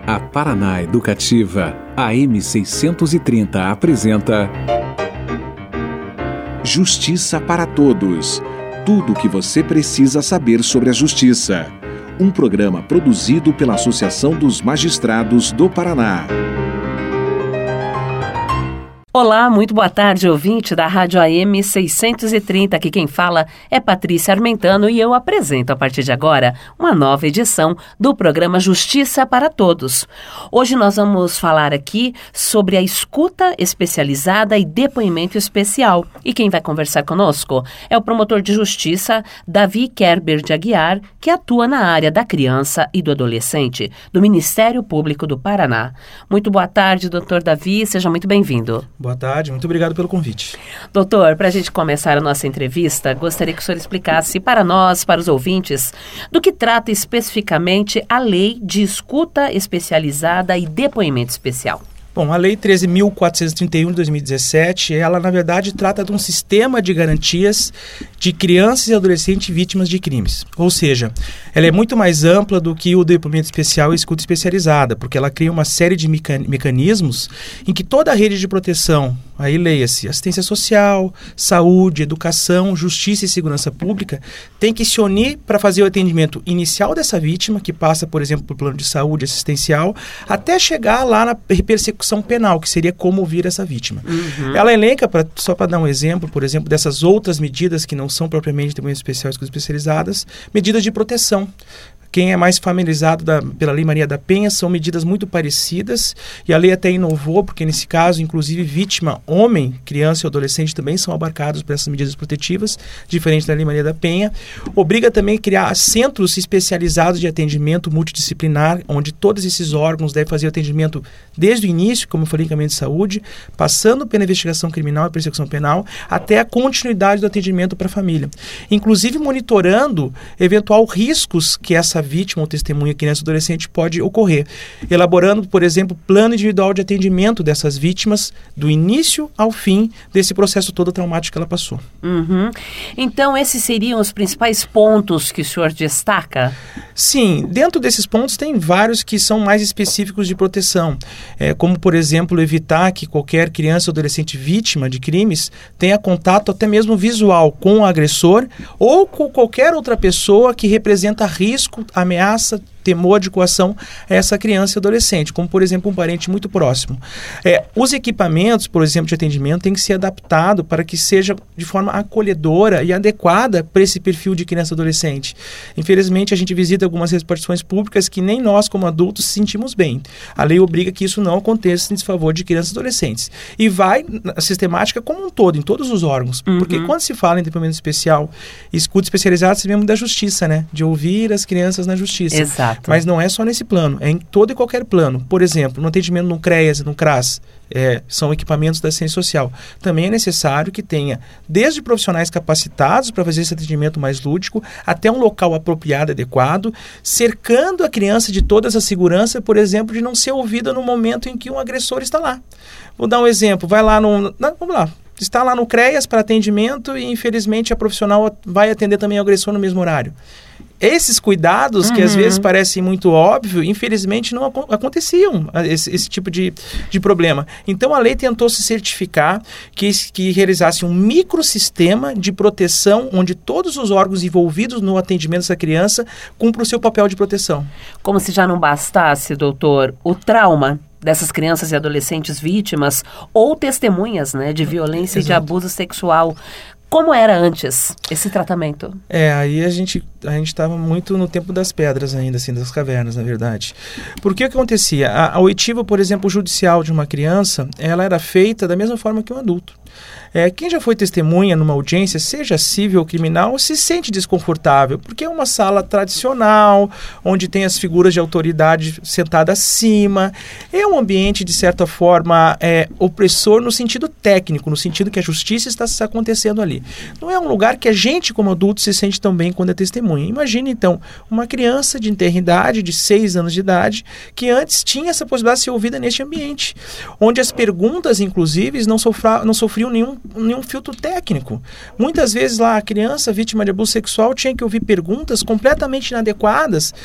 A Paraná Educativa, AM 630 apresenta Justiça para Todos. Tudo o que você precisa saber sobre a justiça. Um programa produzido pela Associação dos Magistrados do Paraná. Olá, muito boa tarde, ouvinte da Rádio AM 630. Aqui quem fala é Patrícia Armentano e eu apresento a partir de agora uma nova edição do programa Justiça para Todos. Hoje nós vamos falar aqui sobre a escuta especializada e depoimento especial. E quem vai conversar conosco é o promotor de justiça Davi Kerber de Aguiar, que atua na área da criança e do adolescente do Ministério Público do Paraná. Muito boa tarde, doutor Davi, seja muito bem-vindo. Boa tarde, muito obrigado pelo convite. Doutor, para a gente começar a nossa entrevista, gostaria que o senhor explicasse para nós, para os ouvintes, do que trata especificamente a Lei de Escuta Especializada e Depoimento Especial. Bom, a Lei 13.431 de 2017, ela na verdade trata de um sistema de garantias de crianças e adolescentes vítimas de crimes. Ou seja, ela é muito mais ampla do que o depoimento especial e escuta especializada, porque ela cria uma série de mecanismos em que toda a rede de proteção, aí leia-se assistência social, saúde, educação, justiça e segurança pública, tem que se unir para fazer o atendimento inicial dessa vítima, que passa, por exemplo, por plano de saúde assistencial, até chegar lá na persecução penal, que seria como ouvir essa vítima. Ela elenca, só para dar um exemplo, por exemplo, dessas outras medidas que não são propriamente depoimentos especiais ou especializadas, medidas de proteção. Quem é mais familiarizado pela Lei Maria da Penha, são medidas muito parecidas, e a lei até inovou, porque nesse caso, inclusive, vítima, homem, criança e adolescente também são abarcados por essas medidas protetivas, diferente da Lei Maria da Penha. Obriga também a criar centros especializados de atendimento multidisciplinar, onde todos esses órgãos devem fazer o atendimento desde o início, como eu falei, encaminhamento de saúde, passando pela investigação criminal e persecução penal, até a continuidade do atendimento para a família. Inclusive monitorando eventual riscos que essa vítima ou testemunha, criança ou adolescente, pode ocorrer. Elaborando, por exemplo, plano individual de atendimento dessas vítimas do início ao fim desse processo todo traumático que ela passou. Então, esses seriam os principais pontos que o senhor destaca? Sim, dentro desses pontos tem vários que são mais específicos de proteção, como, por exemplo, evitar que qualquer criança ou adolescente vítima de crimes tenha contato até mesmo visual com o agressor ou com qualquer outra pessoa que representa risco, ameaça, temor de coação a essa criança e adolescente, como, por exemplo, um parente muito próximo. Os equipamentos, por exemplo, de atendimento, têm que ser adaptados para que seja de forma acolhedora e adequada para esse perfil de criança e adolescente. Infelizmente, a gente visita algumas repartições públicas que nem nós, como adultos, sentimos bem. A lei obriga que isso não aconteça em desfavor de crianças e adolescentes. E vai na sistemática como um todo, em todos os órgãos. Porque quando se fala em depoimento especial e escuta especializada, se lembra da justiça, né? De ouvir as crianças na justiça. Exato. Mas não é só nesse plano, é em todo e qualquer plano. Por exemplo, no atendimento no CREAS e no CRAS, são equipamentos da assistência social. Também é necessário que tenha desde profissionais capacitados para fazer esse atendimento mais lúdico, até um local apropriado, adequado, cercando a criança de toda essa segurança, por exemplo, de não ser ouvida no momento em que um agressor está lá. Vou dar um exemplo, vai lá vamos lá. Está lá no CREAS para atendimento e, infelizmente, a profissional vai atender também o agressor no mesmo horário. Esses cuidados, que às vezes parecem muito óbvios, infelizmente não aconteciam, esse tipo de problema. Então, a lei tentou se certificar que realizasse um microsistema de proteção, onde todos os órgãos envolvidos no atendimento dessa criança cumprem o seu papel de proteção. Como se já não bastasse, doutor, o trauma dessas crianças e adolescentes vítimas ou testemunhas, né, de violência e de abuso sexual. Como era antes esse tratamento? Aí a gente estava muito no tempo das pedras ainda, assim, das cavernas, na verdade. Porque o que acontecia? A oitiva, por exemplo, judicial de uma criança, ela era feita da mesma forma que um adulto. Quem já foi testemunha numa audiência, seja civil ou criminal, se sente desconfortável, porque é uma sala tradicional, onde tem as figuras de autoridade sentadas acima. É um ambiente, de certa forma, opressor no sentido técnico, no sentido que a justiça está acontecendo ali. Não é um lugar que a gente, como adulto, se sente tão bem quando é testemunha. Imagine, então, uma criança de tenra idade, de 6 anos de idade, que antes tinha essa possibilidade de ser ouvida neste ambiente, onde as perguntas, inclusive, não sofriam nenhum filtro técnico. Muitas vezes lá a criança vítima de abuso sexual tinha que ouvir perguntas completamente inadequadas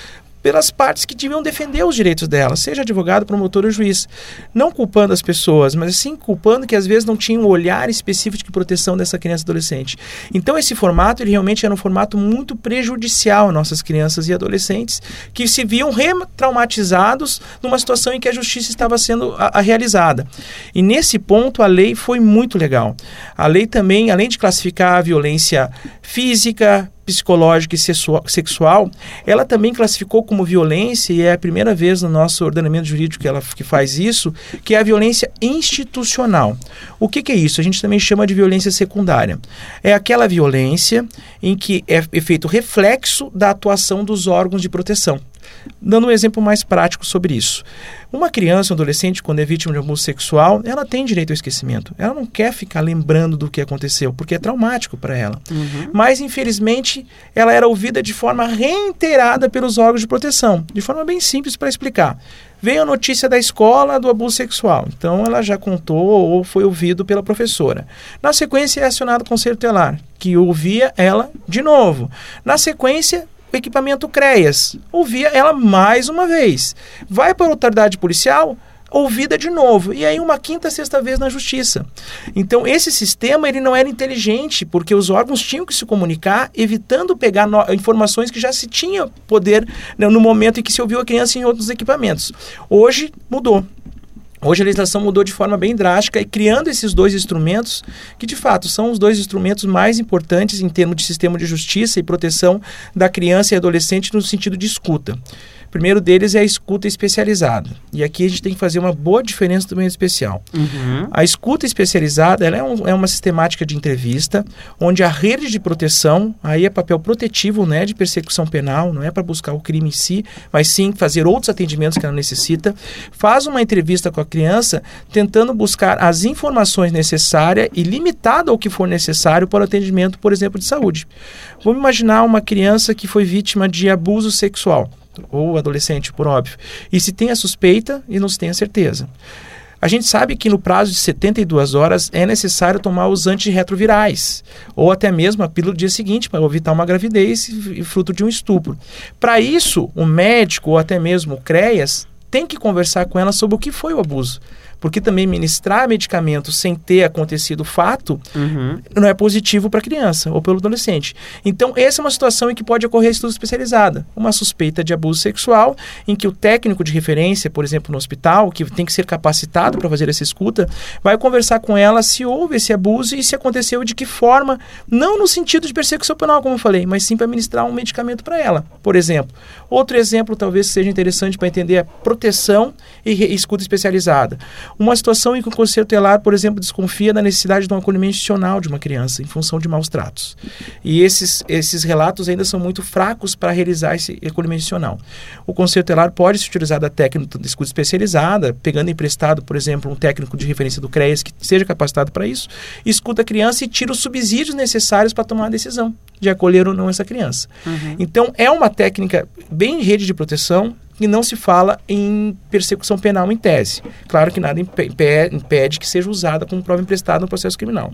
pelas partes que deviam defender os direitos dela, seja advogado, promotor ou juiz. Não culpando as pessoas, mas sim culpando que às vezes não tinha um olhar específico de proteção dessa criança e adolescente. Então esse formato, ele realmente era um formato muito prejudicial às nossas crianças e adolescentes, que se viam retraumatizados numa situação em que a justiça estava sendo realizada. E nesse ponto a lei foi muito legal. A lei também, além de classificar a violência física, psicológica e sexual, ela também classificou como violência, e é a primeira vez no nosso ordenamento jurídico que faz isso, que é a violência institucional. O que é isso? A gente também chama de violência secundária. É aquela violência em que é feito reflexo da atuação dos órgãos de proteção. Dando um exemplo mais prático sobre isso. Uma criança, um adolescente, quando é vítima de abuso sexual, ela tem direito ao esquecimento. Ela não quer ficar lembrando do que aconteceu, porque é traumático para ela. Mas, infelizmente, ela era ouvida de forma reiterada pelos órgãos de proteção, de forma bem simples para explicar. Veio a notícia da escola do abuso sexual. Então, ela já contou ou foi ouvido pela professora. Na sequência, é acionado o Conselho Tutelar, que ouvia ela de novo. Na sequência, o equipamento CREAS, ouvia ela mais uma vez. Vai para a autoridade policial, ouvida de novo. E aí uma quinta, sexta vez na justiça. Então esse sistema, ele não era inteligente, porque os órgãos tinham que se comunicar, evitando pegar informações que já se tinha poder, né, no momento em que se ouviu a criança em outros equipamentos. Hoje mudou. Hoje a legislação mudou de forma bem drástica e criando esses dois instrumentos, que de fato são os dois instrumentos mais importantes em termos de sistema de justiça e proteção da criança e adolescente no sentido de escuta. O primeiro deles é a escuta especializada. E aqui a gente tem que fazer uma boa diferença do meio especial. A escuta especializada, ela é uma sistemática de entrevista, onde a rede de proteção, aí é papel protetivo, né, de persecução penal, não é para buscar o crime em si, mas sim fazer outros atendimentos que ela necessita, faz uma entrevista com a criança, tentando buscar as informações necessárias e limitada ao que for necessário para o atendimento, por exemplo, de saúde. Vamos imaginar uma criança que foi vítima de abuso sexual, ou adolescente, por óbvio, e se tem a suspeita e não se tem a certeza. A gente sabe que no prazo de 72 horas é necessário tomar os antirretrovirais, ou até mesmo a pílula do dia seguinte para evitar uma gravidez fruto de um estupro. Para isso, o médico ou até mesmo o CREAS tem que conversar com ela sobre o que foi o abuso. Porque também ministrar medicamento sem ter acontecido o fato não é positivo para a criança ou pelo adolescente. Então, essa é uma situação em que pode ocorrer estudo especializado. Uma suspeita de abuso sexual, em que o técnico de referência, por exemplo, no hospital, que tem que ser capacitado para fazer essa escuta, vai conversar com ela se houve esse abuso e se aconteceu de que forma, não no sentido de persecução penal, como eu falei, mas sim para ministrar um medicamento para ela, por exemplo. Outro exemplo, talvez seja interessante para entender, a proteção e escuta especializada. Uma situação em que o Conselho Tutelar, por exemplo, desconfia da necessidade de um acolhimento institucional de uma criança em função de maus tratos. E esses relatos ainda são muito fracos para realizar esse acolhimento institucional. O Conselho Tutelar pode se utilizar da técnica de escuta especializada, pegando emprestado, por exemplo, um técnico de referência do CREAS que seja capacitado para isso, escuta a criança e tira os subsídios necessários para tomar a decisão de acolher ou não essa criança. Então, é uma técnica bem em rede de proteção, que não se fala em persecução penal em tese. Claro que nada impede que seja usada como prova emprestada no processo criminal.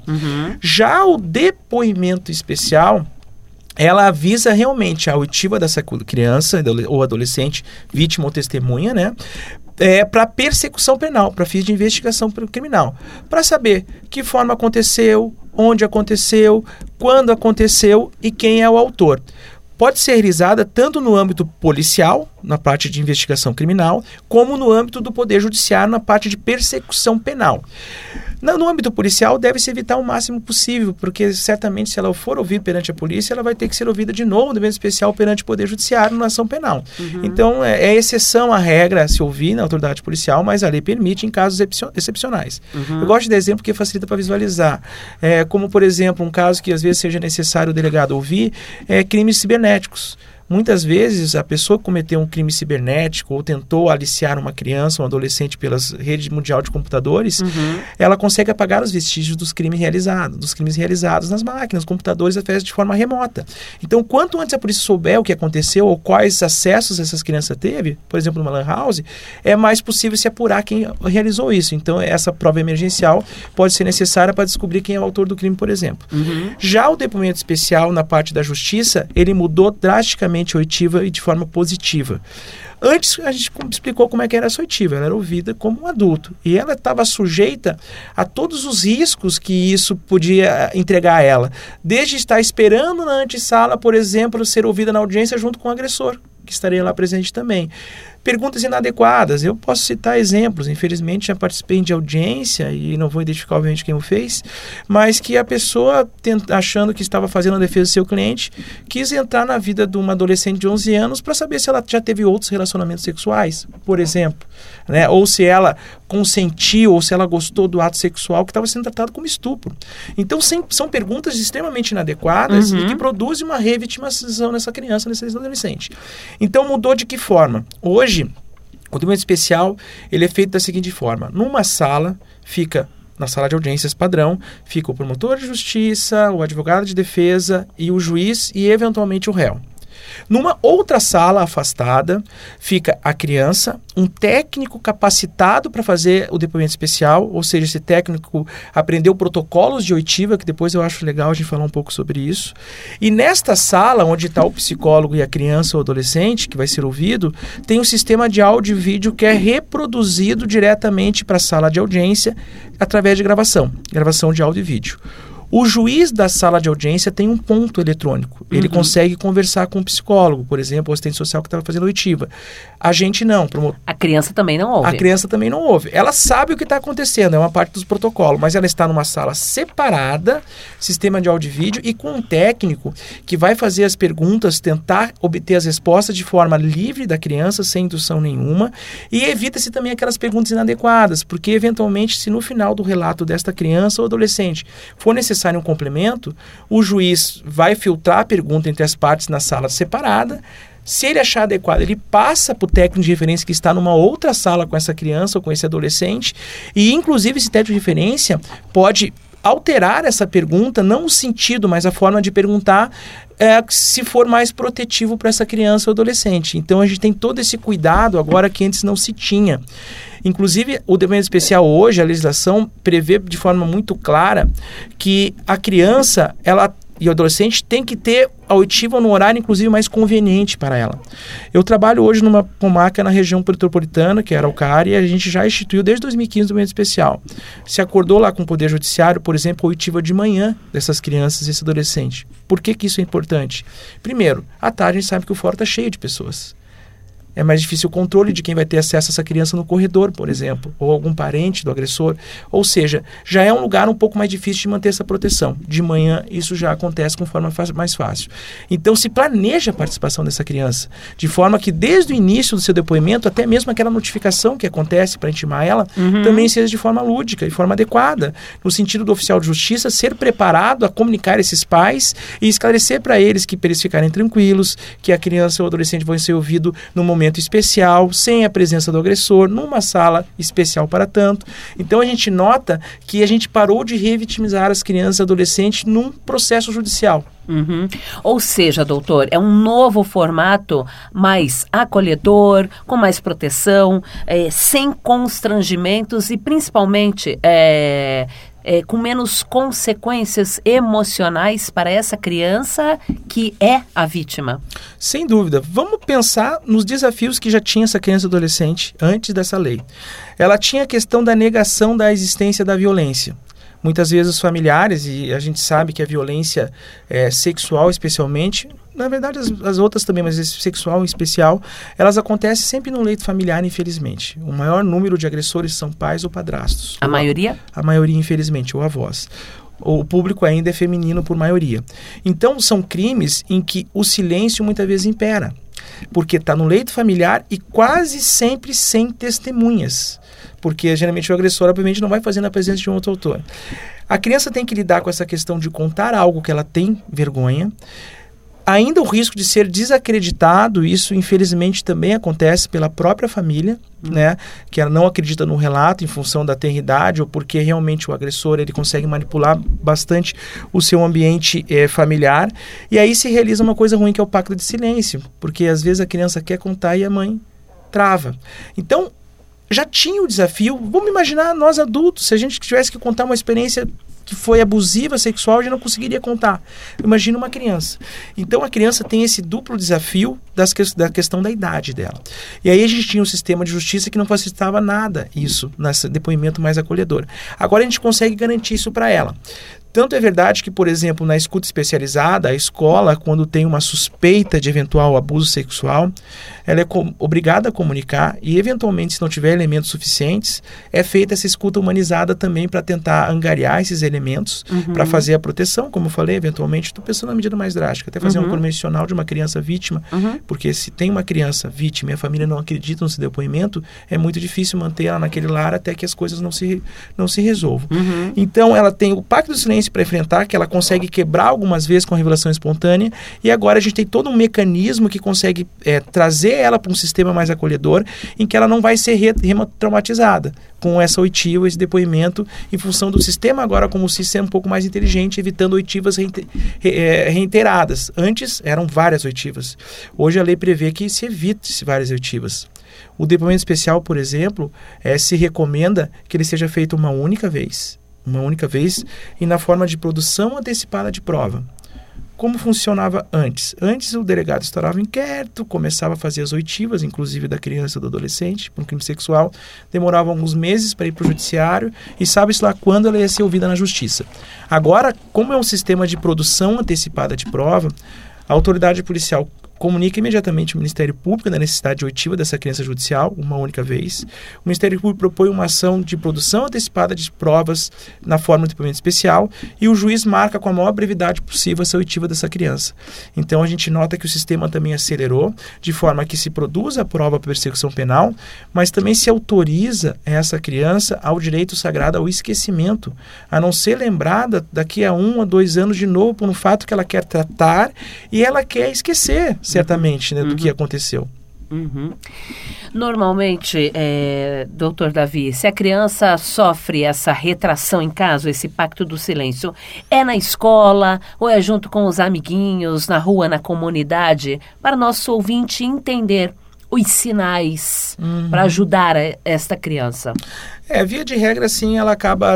Já o depoimento especial, ela avisa realmente a oitiva dessa criança ou adolescente, vítima ou testemunha, né? Para persecução penal, para fins de investigação criminal. Para saber que forma aconteceu, onde aconteceu, quando aconteceu e quem é o autor. Pode ser realizada tanto no âmbito policial, na parte de investigação criminal, como no âmbito do Poder Judiciário, na parte de persecução penal. No âmbito policial, deve-se evitar o máximo possível, porque certamente se ela for ouvida perante a polícia, ela vai ter que ser ouvida de novo, no evento especial, perante o Poder Judiciário, na ação penal. Então, é exceção à regra se ouvir na autoridade policial, mas a lei permite em casos excepcionais. Eu gosto de dar exemplo porque facilita para visualizar. Como, por exemplo, um caso que às vezes seja necessário o delegado ouvir, crimes cibernéticos. Muitas vezes a pessoa que cometeu um crime cibernético ou tentou aliciar uma criança, um adolescente pelas redes mundial de computadores, ela consegue apagar os vestígios dos crimes realizados nas máquinas, computadores, até de forma remota. Então, quanto antes a polícia souber o que aconteceu ou quais acessos essas crianças teve, por exemplo, numa lan house, é mais possível se apurar quem realizou isso. Então, essa prova emergencial pode ser necessária para descobrir quem é o autor do crime, por exemplo. Já o depoimento especial na parte da justiça, ele mudou drasticamente completamente oitiva e de forma positiva. Antes, a gente explicou como é que era essa oitiva. Ela era ouvida como um adulto. E ela estava sujeita a todos os riscos que isso podia entregar a ela. Desde estar esperando na antessala, por exemplo, ser ouvida na audiência junto com o agressor, que estaria lá presente também. Perguntas inadequadas, eu posso citar exemplos, infelizmente já participei de audiência e não vou identificar obviamente quem o fez, mas que a pessoa, achando que estava fazendo a defesa do seu cliente, quis entrar na vida de uma adolescente de 11 anos para saber se ela já teve outros relacionamentos sexuais, por exemplo, né? Ou se ela consentiu, ou se ela gostou do ato sexual que estava sendo tratado como estupro. Então são perguntas extremamente inadequadas e que produzem uma revitimização nessa criança, nesse adolescente. Então mudou de que forma? Hoje, o depoimento especial ele é feito da seguinte forma: numa sala, na sala de audiências padrão, fica o promotor de justiça, o advogado de defesa e o juiz e eventualmente o réu. Numa outra sala afastada, fica a criança, um técnico capacitado para fazer o depoimento especial, ou seja, esse técnico aprendeu protocolos de oitiva, que depois eu acho legal a gente falar um pouco sobre isso. E nesta sala, onde está o psicólogo e a criança ou adolescente, que vai ser ouvido, tem um sistema de áudio e vídeo que é reproduzido diretamente para a sala de audiência através de gravação de áudio e vídeo. O juiz da sala de audiência tem um ponto eletrônico. Ele consegue conversar com o psicólogo, por exemplo, o assistente social que estava fazendo oitiva. A gente não. A criança também não ouve. A criança também não ouve. Ela sabe o que está acontecendo, é uma parte dos protocolos, mas ela está numa sala separada, sistema de áudio e vídeo, e com um técnico que vai fazer as perguntas, tentar obter as respostas de forma livre da criança, sem indução nenhuma, e evita-se também aquelas perguntas inadequadas, porque eventualmente, se no final do relato desta criança ou adolescente for necessário um complemento, o juiz vai filtrar a pergunta entre as partes na sala separada. Se ele achar adequado, ele passa para o técnico de referência que está numa outra sala com essa criança ou com esse adolescente, e inclusive esse técnico de referência pode alterar essa pergunta, não o sentido, mas a forma de perguntar, se for mais protetivo para essa criança ou adolescente. Então a gente tem todo esse cuidado agora que antes não se tinha. Inclusive, o depoimento especial hoje, a legislação prevê de forma muito clara que a criança e o adolescente tem que ter a oitiva no horário, inclusive, mais conveniente para ela. Eu trabalho hoje numa comarca na região metropolitana, que era Araucária, e a gente já instituiu desde 2015 o depoimento especial. Se acordou lá com o Poder Judiciário, por exemplo, a oitiva de manhã dessas crianças e desse adolescente. Por que isso é importante? Primeiro, à tarde a gente sabe que o fórum está cheio de pessoas. É mais difícil o controle de quem vai ter acesso a essa criança no corredor, por exemplo, ou algum parente do agressor. Ou seja, já é um lugar um pouco mais difícil de manter essa proteção. De manhã, isso já acontece com forma mais fácil. Então, se planeja a participação dessa criança, de forma que desde o início do seu depoimento, até mesmo aquela notificação que acontece para intimar ela, também seja de forma lúdica, de forma adequada, no sentido do oficial de justiça ser preparado a comunicar esses pais e esclarecer para eles que eles ficarem tranquilos, que a criança ou adolescente vão ser ouvido no momento especial, sem a presença do agressor, numa sala especial para tanto. Então a gente nota que a gente parou de revitimizar as crianças e adolescentes num processo judicial. Ou seja, doutor, é um novo formato mais acolhedor, com mais proteção, sem constrangimentos e principalmente com menos consequências emocionais para essa criança que é a vítima. Sem dúvida. Vamos pensar nos desafios que já tinha essa criança e adolescente antes dessa lei. Ela tinha a questão da negação da existência da violência. Muitas vezes os familiares, e a gente sabe que a violência sexual especialmente, na verdade as outras também, mas sexual em especial, elas acontecem sempre no leito familiar, infelizmente. O maior número de agressores são pais ou padrastos. A maioria? A maioria, infelizmente, ou avós. O público ainda é feminino por maioria. Então, são crimes em que o silêncio muitas vezes impera, porque está no leito familiar e quase sempre sem testemunhas. Porque geralmente o agressor, obviamente, não vai fazer na presença de um outro autor. A criança tem que lidar com essa questão de contar algo que ela tem vergonha. Ainda o risco de ser desacreditado, isso infelizmente também acontece pela própria família, né? Que ela não acredita no relato em função da tenridade ou porque realmente o agressor ele consegue manipular bastante o seu ambiente familiar. E aí se realiza uma coisa ruim que é o pacto de silêncio, porque às vezes a criança quer contar e a mãe trava. Então, já tinha o desafio, vamos imaginar nós adultos, se a gente tivesse que contar uma experiência que foi abusiva sexual, já não conseguiria contar. Imagina uma criança. Então a criança tem esse duplo desafio da questão da idade dela. E aí a gente tinha um sistema de justiça que não facilitava nada isso, nesse depoimento mais acolhedor. Agora a gente consegue garantir isso para ela. Tanto é verdade que, por exemplo, na escuta especializada, a escola, quando tem uma suspeita de eventual abuso sexual, ela é obrigada a comunicar e, eventualmente, se não tiver elementos suficientes, é feita essa escuta humanizada também para tentar angariar esses elementos, para fazer a proteção, como eu falei, eventualmente, estou pensando na medida mais drástica, até fazer um convencional de uma criança vítima, porque se tem uma criança vítima e a família não acredita no seu depoimento, é muito difícil manter ela naquele lar até que as coisas não se resolvam. Então, ela tem o pacto do silêncio para enfrentar, que ela consegue quebrar algumas vezes com a revelação espontânea, e agora a gente tem todo um mecanismo que consegue trazer ela para um sistema mais acolhedor, em que ela não vai ser traumatizada com essa oitiva, esse depoimento, em função do sistema agora como se ser um pouco mais inteligente, evitando oitivas reiteradas. Antes eram várias oitivas. Hoje a lei prevê que se evite várias oitivas. O depoimento especial, por exemplo, se recomenda que ele seja feito uma única vez e na forma de produção antecipada de prova. Como funcionava antes? Antes o delegado instaurava o inquérito, começava a fazer as oitivas, inclusive da criança ou do adolescente, por um crime sexual, demorava alguns meses para ir para o judiciário e sabe-se lá quando ela ia ser ouvida na justiça. Agora, como é um sistema de produção antecipada de prova, a autoridade policial comunica imediatamente ao Ministério Público da necessidade oitiva dessa criança judicial, uma única vez. O Ministério Público propõe uma ação de produção antecipada de provas na forma de depoimento especial e o juiz marca com a maior brevidade possível essa oitiva dessa criança. Então a gente nota que o sistema também acelerou, de forma que se produz a prova para persecução penal, mas também se autoriza essa criança ao direito sagrado ao esquecimento, a não ser lembrada daqui a 1 a 2 anos de novo por um fato que ela quer tratar e ela quer esquecer, certamente, né, do que aconteceu. Normalmente, doutor Davi, se a criança sofre essa retração em casa, esse pacto do silêncio, é na escola ou é junto com os amiguinhos, na rua, na comunidade, para nosso ouvinte entender os sinais para ajudar esta criança? Via de regra, sim, ela acaba a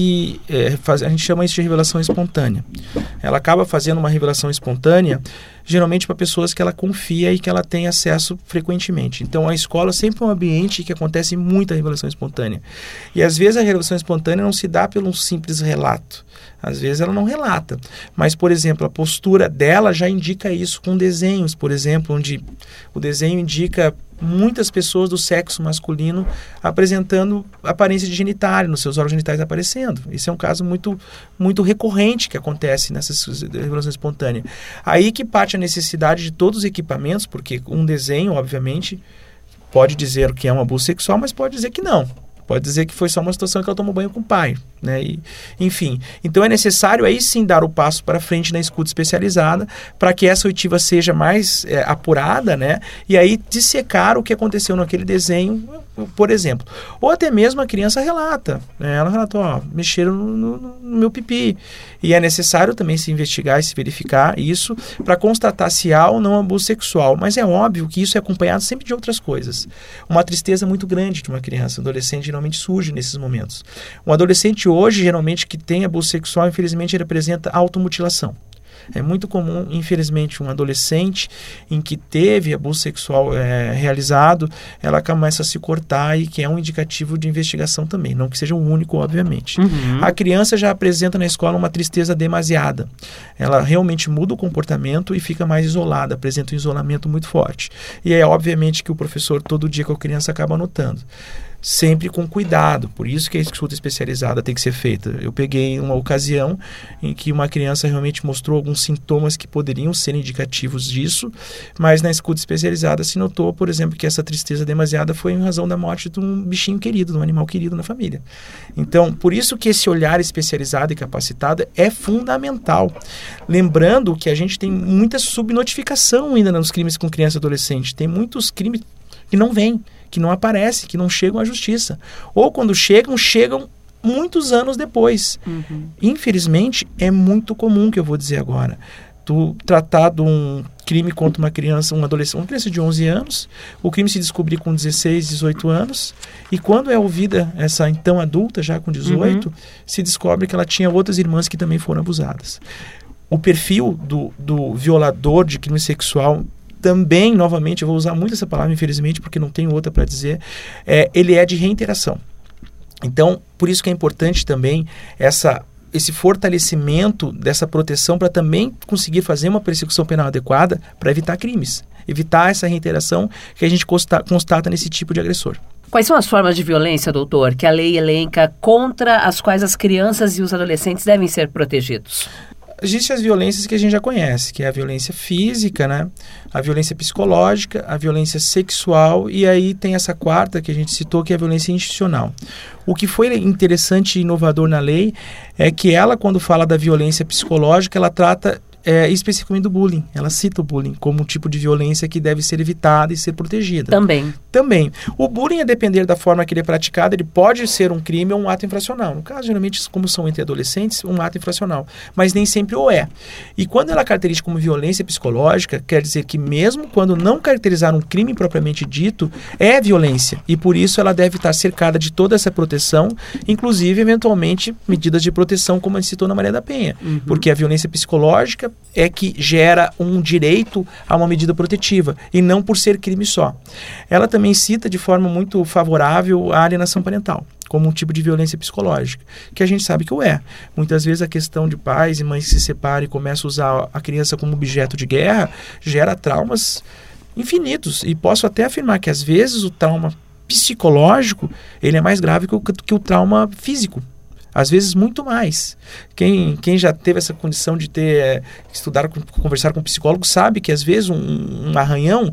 gente chama isso de revelação espontânea. Ela acaba fazendo uma revelação espontânea, geralmente para pessoas que ela confia e que ela tem acesso frequentemente. Então, a escola sempre é um ambiente que acontece muita revelação espontânea. E, às vezes, a revelação espontânea não se dá pelo um simples relato. Às vezes, ela não relata. Mas, por exemplo, a postura dela já indica isso com desenhos, por exemplo, onde o desenho indica muitas pessoas do sexo masculino apresentando aparência de genitália, nos seus órgãos genitais aparecendo. Isso é um caso muito, muito recorrente que acontece nessas revelações espontâneas. Aí que parte a necessidade de todos os equipamentos, porque um desenho, obviamente, pode dizer que é um abuso sexual, mas pode dizer que não. Pode dizer que foi só uma situação que ela tomou banho com o pai, né? Enfim, então é necessário aí sim dar o passo para frente na escuta especializada para que essa oitiva seja mais apurada, né? E aí dissecar o que aconteceu naquele desenho, por exemplo. Ou até mesmo a criança relata, né? Ela relatou, mexeram no meu pipi. E é necessário também se investigar e se verificar isso para constatar se há ou não abuso sexual. Mas é óbvio que isso é acompanhado sempre de outras coisas. Uma tristeza muito grande de uma criança, um adolescente geralmente surge nesses momentos. Um adolescente hoje, geralmente, que tem abuso sexual, infelizmente, ele apresenta automutilação. É muito comum, infelizmente, um adolescente em que teve abuso sexual realizado, ela começa a se cortar e que é um indicativo de investigação também, não que seja o único, obviamente. A criança já apresenta na escola uma tristeza demasiada. Ela realmente muda o comportamento e fica mais isolada, apresenta um isolamento muito forte. E é obviamente que o professor, todo dia com a criança, acaba notando. Sempre com cuidado, por isso que a escuta especializada tem que ser feita. Eu peguei uma ocasião em que uma criança realmente mostrou alguns sintomas que poderiam ser indicativos disso, mas na escuta especializada se notou, por exemplo, que essa tristeza demasiada foi em razão da morte de um bichinho querido, de um animal querido na família. Então, por isso que esse olhar especializado e capacitado é fundamental. Lembrando que a gente tem muita subnotificação ainda nos crimes com criança e adolescente. Tem muitos crimes que não vêm, que não aparecem, que não chegam à justiça. Ou quando chegam muitos anos depois. Infelizmente, é muito comum, que eu vou dizer agora, tu tratar de um crime contra uma criança, uma criança de 11 anos, o crime se descobrir com 16, 18 anos, e quando é ouvida essa então adulta, já com 18, se descobre que ela tinha outras irmãs que também foram abusadas. O perfil do violador de crime sexual também, novamente, eu vou usar muito essa palavra, infelizmente, porque não tenho outra para dizer, ele é de reiteração. Então, por isso que é importante também esse fortalecimento dessa proteção para também conseguir fazer uma persecução penal adequada para evitar crimes, evitar essa reiteração que a gente constata nesse tipo de agressor. Quais são as formas de violência, doutor, que a lei elenca contra as quais as crianças e os adolescentes devem ser protegidos? Existem as violências que a gente já conhece, que é a violência física, né? A violência psicológica, a violência sexual e aí tem essa quarta que a gente citou, que é a violência institucional. O que foi interessante e inovador na lei é que ela, quando fala da violência psicológica, ela trata especificamente do bullying. Ela cita o bullying como um tipo de violência que deve ser evitada e ser protegida. Também. O bullying, a depender da forma que ele é praticado, ele pode ser um crime ou um ato infracional. No caso, geralmente, como são entre adolescentes, um ato infracional. Mas nem sempre o é. E quando ela caracteriza como violência psicológica, quer dizer que mesmo quando não caracterizar um crime propriamente dito, é violência. E por isso ela deve estar cercada de toda essa proteção, inclusive, eventualmente, medidas de proteção, como a gente citou na Maria da Penha. Porque a violência psicológica é que gera um direito a uma medida protetiva, e não por ser crime só. Ela também cita de forma muito favorável a alienação parental, como um tipo de violência psicológica, que a gente sabe que o é. Muitas vezes a questão de pais e mães que se separam e começam a usar a criança como objeto de guerra gera traumas infinitos, e posso até afirmar que às vezes o trauma psicológico ele é mais grave que o trauma físico. Às vezes muito mais. Quem já teve essa condição de estudar, conversar com um psicólogo, sabe que às vezes um arranhão,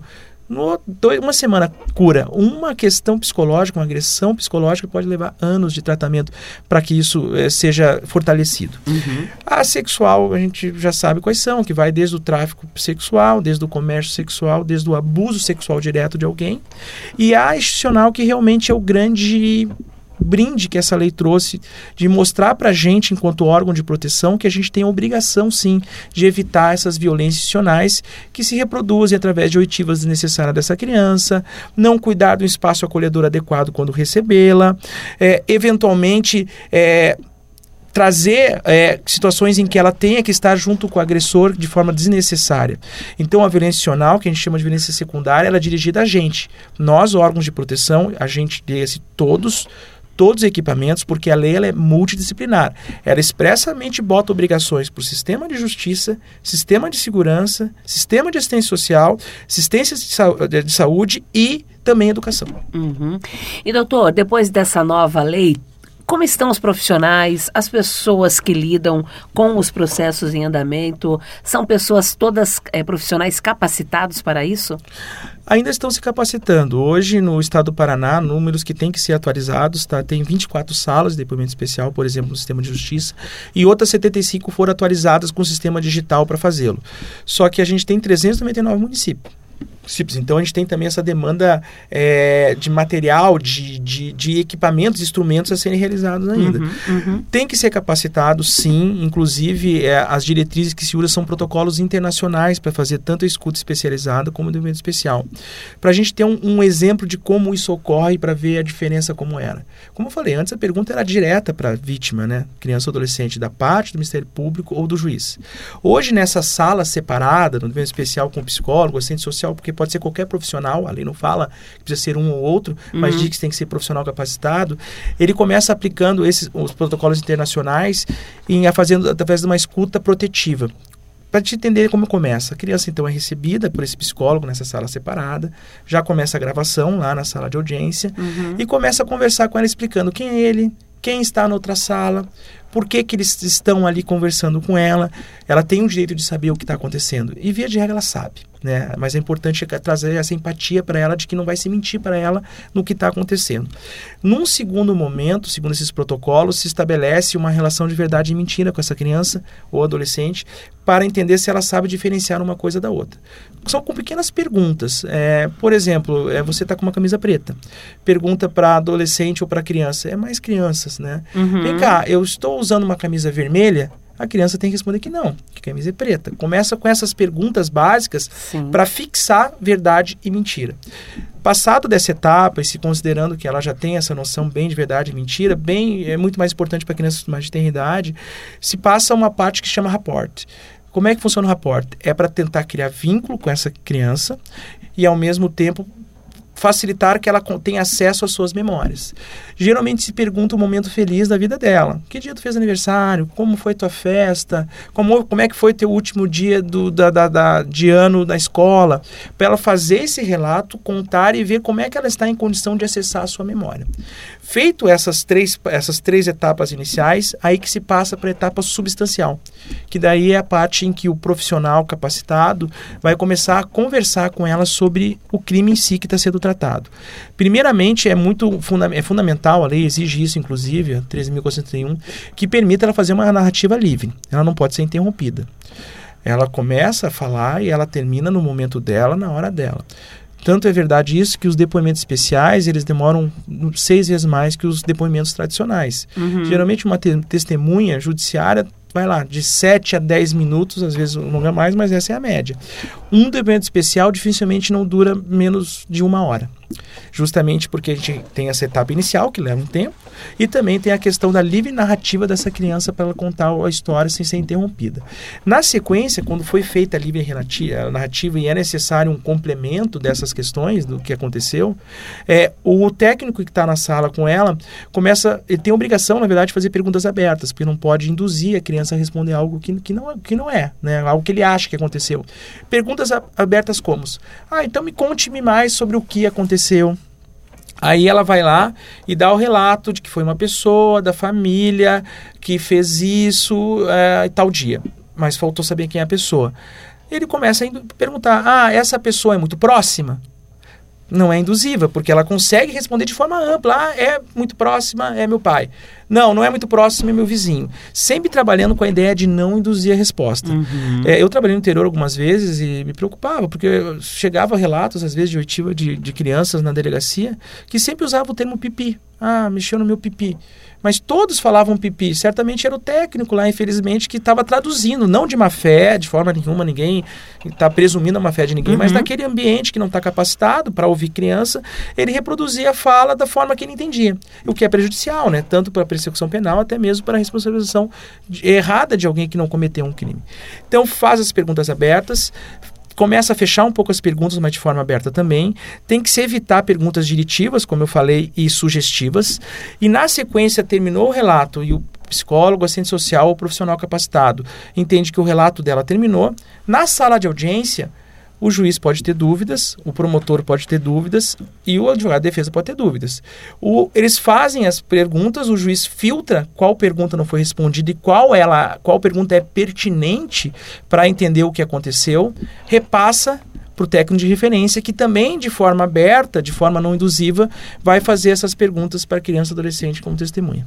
uma semana cura. Uma questão psicológica, uma agressão psicológica pode levar anos de tratamento para que isso seja fortalecido. A sexual, a gente já sabe quais são, que vai desde o tráfico sexual, desde o comércio sexual, desde o abuso sexual direto de alguém. E a institucional, que realmente é o grande brinde que essa lei trouxe de mostrar para a gente, enquanto órgão de proteção, que a gente tem a obrigação, sim, de evitar essas violências institucionais que se reproduzem através de oitivas desnecessárias dessa criança, não cuidar do espaço acolhedor adequado quando recebê-la, eventualmente trazer situações em que ela tenha que estar junto com o agressor de forma desnecessária. Então, a violência institucional, que a gente chama de violência secundária, ela é dirigida a gente. Nós, órgãos de proteção, a gente desse todos os equipamentos, porque a lei ela é multidisciplinar. Ela expressamente bota obrigações para o sistema de justiça, sistema de segurança, sistema de assistência social, assistência de saúde e também educação. E, doutor, depois dessa nova lei, como estão os profissionais, as pessoas que lidam com os processos em andamento? São pessoas todas profissionais capacitados para isso? Ainda estão se capacitando. Hoje, no estado do Paraná, números que têm que ser atualizados, tem 24 salas de depoimento especial, por exemplo, no sistema de justiça, e outras 75 foram atualizadas com o sistema digital para fazê-lo. Só que a gente tem 399 municípios. Então, a gente tem também essa demanda de material, de equipamentos, instrumentos a serem realizados ainda. Tem que ser capacitado, sim. Inclusive, as diretrizes que se usam são protocolos internacionais para fazer tanto a escuta especializada como o depoimento especial. Para a gente ter um exemplo de como isso ocorre, para ver a diferença como era. Como eu falei, antes a pergunta era direta para a vítima, né? Criança ou adolescente, da parte do Ministério Público ou do juiz. Hoje, nessa sala separada, no depoimento especial com o psicólogo, assistente social, porque pode ser qualquer profissional, a lei não fala que precisa ser um ou outro, mas diz que tem que ser profissional capacitado, ele começa aplicando os protocolos internacionais fazendo através de uma escuta protetiva. Para te entender como começa. A criança, então, é recebida por esse psicólogo nessa sala separada, já começa a gravação lá na sala de audiência e começa a conversar com ela explicando quem é ele, quem está na outra sala, por que eles estão ali conversando com ela. Ela tem o direito de saber o que está acontecendo. E, via de regra, ela sabe, né? Mas é importante trazer essa empatia para ela de que não vai se mentir para ela no que está acontecendo. Num segundo momento, segundo esses protocolos, se estabelece uma relação de verdade e mentira com essa criança ou adolescente para entender se ela sabe diferenciar uma coisa da outra. São com pequenas perguntas. Por exemplo, você está com uma camisa preta. Pergunta para adolescente ou para criança. É mais crianças, né? Vem cá, eu estou usando uma camisa vermelha? A criança tem que responder que não, que camisa é preta. Começa com essas perguntas básicas para fixar verdade e mentira. Passado dessa etapa, e se considerando que ela já tem essa noção bem de verdade e mentira, é muito mais importante para crianças mais de tenra idade, se passa uma parte que chama rapport. Como é que funciona o rapport? É para tentar criar vínculo com essa criança e, ao mesmo tempo, facilitar que ela tenha acesso às suas memórias. Geralmente se pergunta o momento feliz da vida dela. Que dia tu fez aniversário? Como foi tua festa? Como é que foi teu último dia de ano na escola? Para ela fazer esse relato, contar e ver como é que ela está em condição de acessar a sua memória. Feito essas três etapas iniciais, aí que se passa para a etapa substancial, que daí é a parte em que o profissional capacitado vai começar a conversar com ela sobre o crime em si que está sendo tratado. Primeiramente, é fundamental, a lei exige isso, inclusive, a 13.431, que permita ela fazer uma narrativa livre. Ela não pode ser interrompida. Ela começa a falar e ela termina no momento dela, na hora dela. Tanto é verdade isso que os depoimentos especiais, eles demoram 6 vezes mais que os depoimentos tradicionais. Geralmente uma testemunha judiciária vai lá, de 7 a 10 minutos, às vezes longa mais, mas essa é a média. Um depoimento especial dificilmente não dura menos de 1 hora. Justamente porque a gente tem essa etapa inicial, que leva um tempo, e também tem a questão da livre narrativa dessa criança para ela contar a história sem ser interrompida. Na sequência, quando foi feita a livre narrativa e é necessário um complemento dessas questões, do que aconteceu, o técnico que está na sala com ela, ele tem a obrigação, na verdade, de fazer perguntas abertas, porque não pode induzir a criança a responder algo que não é, né? Algo que ele acha que aconteceu. Perguntas abertas como: então me conte-me mais sobre o que aconteceu. Aí ela vai lá e dá o relato de que foi uma pessoa da família que fez isso tal dia, mas faltou saber quem é a pessoa. Ele começa a perguntar: essa pessoa é muito próxima? Não é induziva, porque ela consegue responder de forma ampla. É muito próxima, é meu pai. Não é muito próximo, é meu vizinho. Sempre trabalhando com a ideia de não induzir a resposta. Eu trabalhei no interior algumas vezes e me preocupava, porque chegava relatos, às vezes, de oitiva de crianças na delegacia, que sempre usavam o termo pipi. Mexeu no meu pipi. Mas todos falavam pipi. Certamente era o técnico lá, infelizmente, que estava traduzindo, não de má fé, de forma nenhuma, ninguém está presumindo a má fé de ninguém, mas naquele ambiente que não está capacitado para ouvir criança, ele reproduzia a fala da forma que ele entendia. O que é prejudicial, né? Tanto para a persecução penal, até mesmo para a responsabilização errada de alguém que não cometeu um crime. Então, faz as perguntas abertas, começa a fechar um pouco as perguntas, mas de forma aberta também. Tem que se evitar perguntas diretivas, como eu falei, e sugestivas. E na sequência, terminou o relato e o psicólogo, assistente social ou profissional capacitado entende que o relato dela terminou. Na sala de audiência, o juiz pode ter dúvidas, o promotor pode ter dúvidas e o advogado de defesa pode ter dúvidas. Eles fazem as perguntas, o juiz filtra qual pergunta não foi respondida e qual pergunta é pertinente para entender o que aconteceu, repassa para o técnico de referência, que também, de forma aberta, de forma não induziva, vai fazer essas perguntas para a criança e adolescente como testemunha.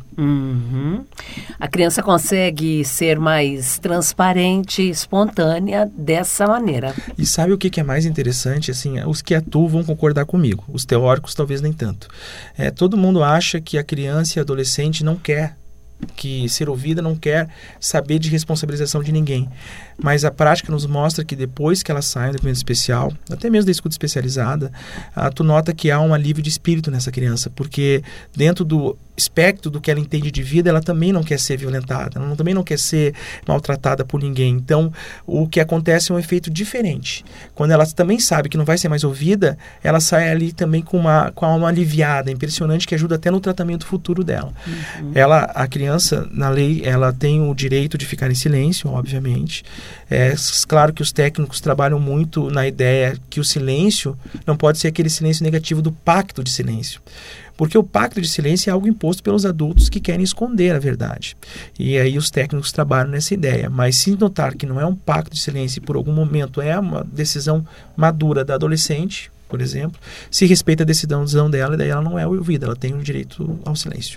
A criança consegue ser mais transparente, espontânea dessa maneira. E sabe o que é mais interessante? Assim, os que atuam vão concordar comigo, os teóricos talvez nem tanto. Todo mundo acha que a criança e a adolescente não quer ser ouvida, não quer saber de responsabilização de ninguém. Mas a prática nos mostra que depois que ela sai do depoimento especial, até mesmo da escuta especializada, tu nota que há um alívio de espírito nessa criança, porque dentro do espectro do que ela entende de vida, ela também não quer ser violentada, ela também não quer ser maltratada por ninguém. Então, o que acontece é um efeito diferente. Quando ela também sabe que não vai ser mais ouvida, ela sai ali também com uma alma aliviada, impressionante, que ajuda até no tratamento futuro dela. A criança, na lei, ela tem o direito de ficar em silêncio, obviamente. Claro que os técnicos trabalham muito na ideia que o silêncio não pode ser aquele silêncio negativo do pacto de silêncio. Porque o pacto de silêncio é algo imposto pelos adultos que querem esconder a verdade. E aí os técnicos trabalham nessa ideia. Mas se notar que não é um pacto de silêncio e por algum momento é uma decisão madura da adolescente, por exemplo, se respeita a decisão dela e daí ela não é ouvida, ela tem o direito ao silêncio.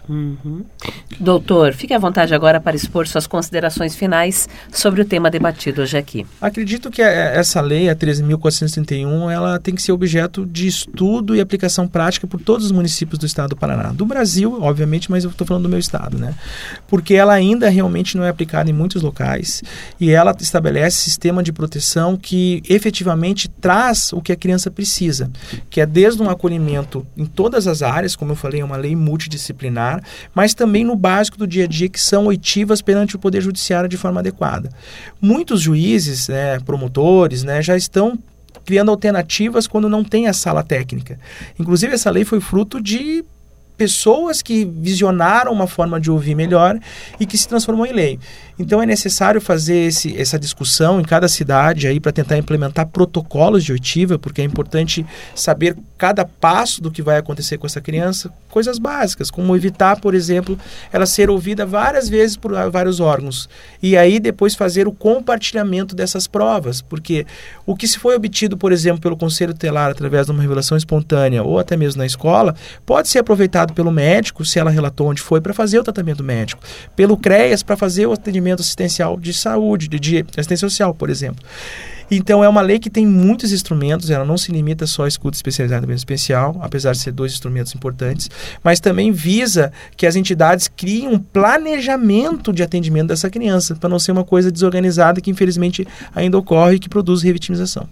Doutor, fique à vontade agora para expor suas considerações finais sobre o tema debatido hoje aqui. Acredito que essa lei, a 13.431, ela tem que ser objeto de estudo e aplicação prática por todos os municípios do estado do Paraná. Do Brasil, obviamente, mas eu estou falando do meu estado, né? Porque ela ainda realmente não é aplicada em muitos locais e ela estabelece sistema de proteção que efetivamente traz o que a criança precisa, que é desde um acolhimento em todas as áreas, como eu falei, é uma lei multidisciplinar, mas também no básico do dia a dia, que são oitivas perante o Poder Judiciário de forma adequada. Muitos juízes, promotores, já estão criando alternativas quando não tem a sala técnica. Inclusive, essa lei foi fruto de pessoas que visionaram uma forma de ouvir melhor e que se transformou em lei. Então é necessário fazer essa discussão em cada cidade aí para tentar implementar protocolos de oitiva, porque é importante saber cada passo do que vai acontecer com essa criança, coisas básicas, como evitar, por exemplo, ela ser ouvida várias vezes por vários órgãos. E aí depois fazer o compartilhamento dessas provas, porque o que se foi obtido, por exemplo, pelo Conselho Tutelar através de uma revelação espontânea ou até mesmo na escola, pode ser aproveitado pelo médico, se ela relatou onde foi, para fazer o tratamento médico, pelo CREAS para fazer o atendimento assistencial de saúde, de assistência social, por exemplo. Então, é uma lei que tem muitos instrumentos, ela não se limita só a escuta especializada e especial, apesar de ser 2 instrumentos importantes, mas também visa que as entidades criem um planejamento de atendimento dessa criança, para não ser uma coisa desorganizada que, infelizmente, ainda ocorre e que produz revitimização.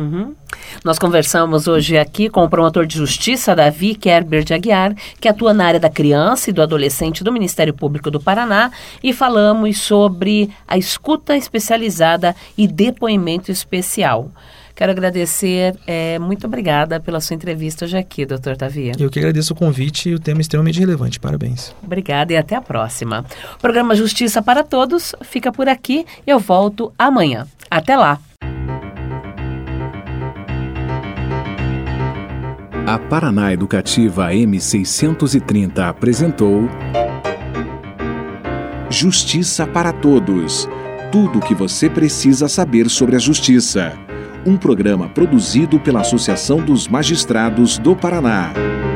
Nós conversamos hoje aqui com o promotor de justiça, Davi Kerber de Aguiar, que atua na área da criança e do adolescente do Ministério Público do Paraná, e falamos sobre a escuta especializada e depoimento especial. Quero agradecer, muito obrigada pela sua entrevista hoje aqui, doutor Davi. Eu que agradeço o convite e o tema é extremamente relevante. Parabéns. Obrigada e até a próxima. O programa Justiça para Todos fica por aqui. Eu volto amanhã. Até lá. A Paraná Educativa M630 apresentou Justiça para Todos. Tudo o que você precisa saber sobre a justiça. Um programa produzido pela Associação dos Magistrados do Paraná.